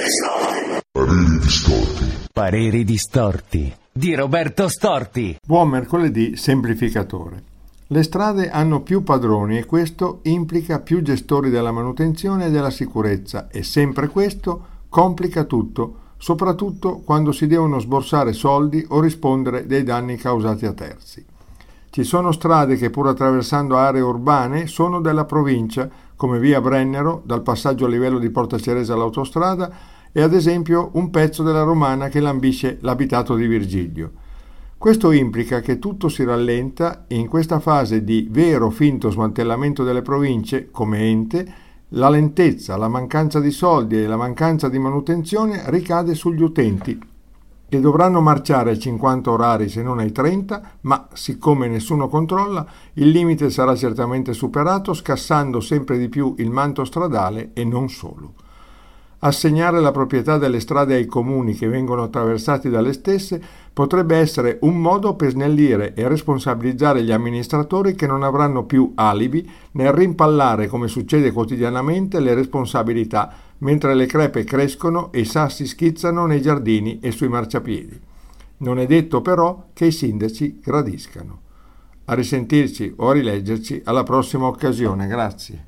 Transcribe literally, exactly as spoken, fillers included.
Pareri distorti. Pareri distorti di Roberto Storti. Buon mercoledì semplificatore. Le strade hanno più padroni e questo implica più gestori della manutenzione e della sicurezza e sempre questo complica tutto, soprattutto quando si devono sborsare soldi o rispondere dei danni causati a terzi. Ci sono strade che, pur attraversando aree urbane, sono della provincia, come via Brennero, dal passaggio a livello di Porta Ceresa all'autostrada, e ad esempio un pezzo della Romana che lambisce l'abitato di Virgilio. Questo implica che tutto si rallenta e in questa fase di vero o finto smantellamento delle province come ente, la lentezza, la mancanza di soldi e la mancanza di manutenzione ricade sugli utenti, che dovranno marciare ai cinquanta orari se non ai trenta, ma siccome nessuno controlla, il limite sarà certamente superato, scassando sempre di più il manto stradale e non solo. Assegnare la proprietà delle strade ai comuni che vengono attraversati dalle stesse potrebbe essere un modo per snellire e responsabilizzare gli amministratori che non avranno più alibi nel rimpallare, come succede quotidianamente, le responsabilità mentre le crepe crescono e i sassi schizzano nei giardini e sui marciapiedi. Non è detto però che i sindaci gradiscano. A risentirci o a rileggerci alla prossima occasione. Grazie.